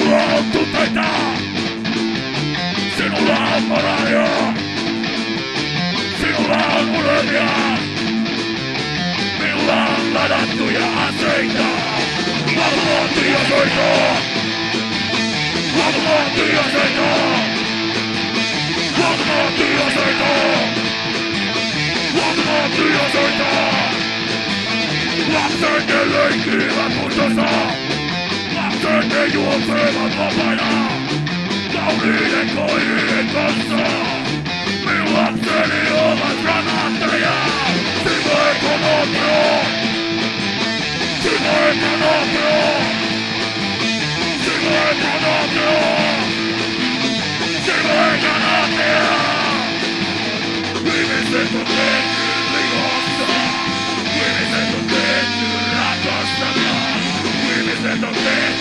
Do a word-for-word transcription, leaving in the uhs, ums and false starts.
Sinulla on tunteita, sinulla on moraalia, sinulla on unelmia, minulla on ladattuja aseita. Laatumaattia soittaa, laatumaattia soittaa, laatumaattia soittaa, laatumaattia soittaa. Lapset ne leikkivät mustossa, lapset ne juoksevat vapaina, kauniiden koirien kanssa. Minun lapseni ovat granaatteja, Simo Ekonomio, Simo Ekonomio, Simo Ekonomio, Simo Ekonomio. Ihmiset on tehty lihosta, ihmiset on tehty rakastavia, ihmiset on tehty